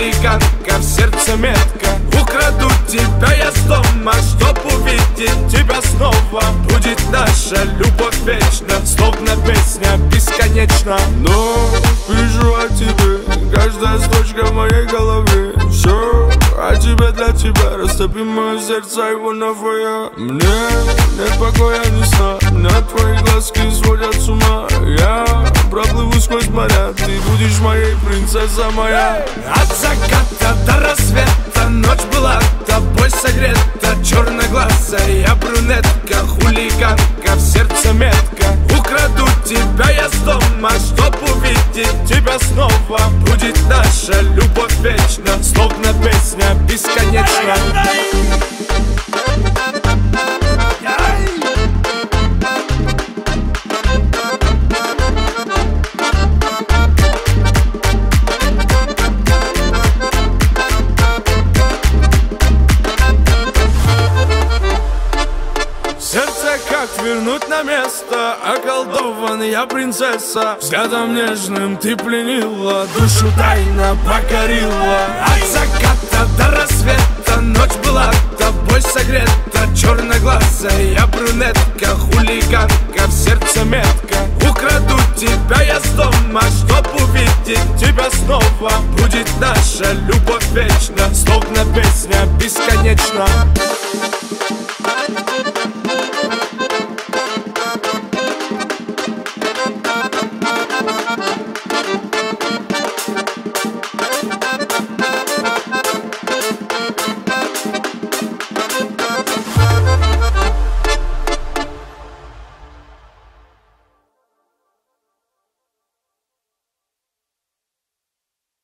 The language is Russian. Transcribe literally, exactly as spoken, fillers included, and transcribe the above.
хулиганка, в сердце метка. Украду тебя я с дома, чтоб увидеть тебя снова. Будет наша любовь вечна, словно песня бесконечна. Но пишу о тебе, каждая строчка в моей голове. Все о тебе для тебя, растопи мое сердце, его новое. Мне нет покоя ни сна, меня твои глазки сводят с ума. Я проплыву сквозь моря, ты будешь моей, принцесса моя. От заката до рассвета ночь была тобой согрета. Черноглазая брюнетка, хулиганка, в сердце метка. Украду тебя я с дома, чтоб увидеть тебя снова. Будет наша любовь вечна, словно песня бесконечна. Сердце как вернуть на место, околдованная принцесса. Взглядом нежным ты пленила, душу тайно покорила. От заката до рассвета ночь была тобой согрета. Черноглазая брюнетка, хулиганка, в сердце метка. Украду тебя я с дома, чтоб увидеть тебя снова. Будет наша любовь вечна, словно песня бесконечна.